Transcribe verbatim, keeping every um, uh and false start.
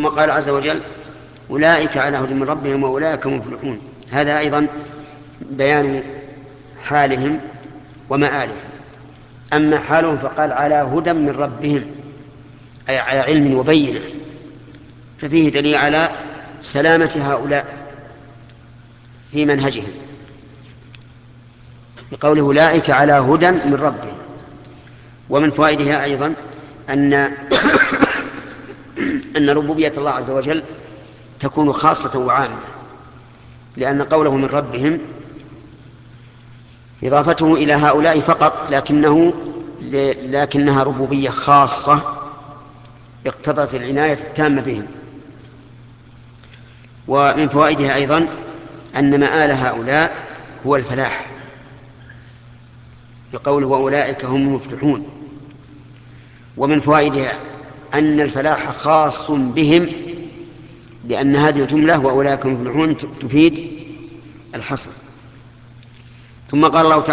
ثم قال عز وجل أولئك على هدى من ربهم وأولئك هم المفلحون. هذا أيضا بيان حالهم ومآلهم. أما حالهم فقال على هدى من ربهم أي على علم وبينة، ففيه دليل على سلامة هؤلاء في منهجهم بقوله أولئك على هدى من ربهم. ومن فوائدها أيضا أن أن ربوبية الله عز وجل تكون خاصة وعامة، لأن قوله من ربهم إضافته إلى هؤلاء فقط، لكنه لكنها ربوبية خاصة اقتضت العناية التامة بهم. ومن فوائدها أيضا أن مآل هؤلاء هو الفلاح، بقوله وأولئك هم المفلحون. ومن فوائدها أن الفلاح خاص بهم، لأن هذه الجملة وأولئك هم المفلحون تفيد الحصر. ثم قال الله تعالى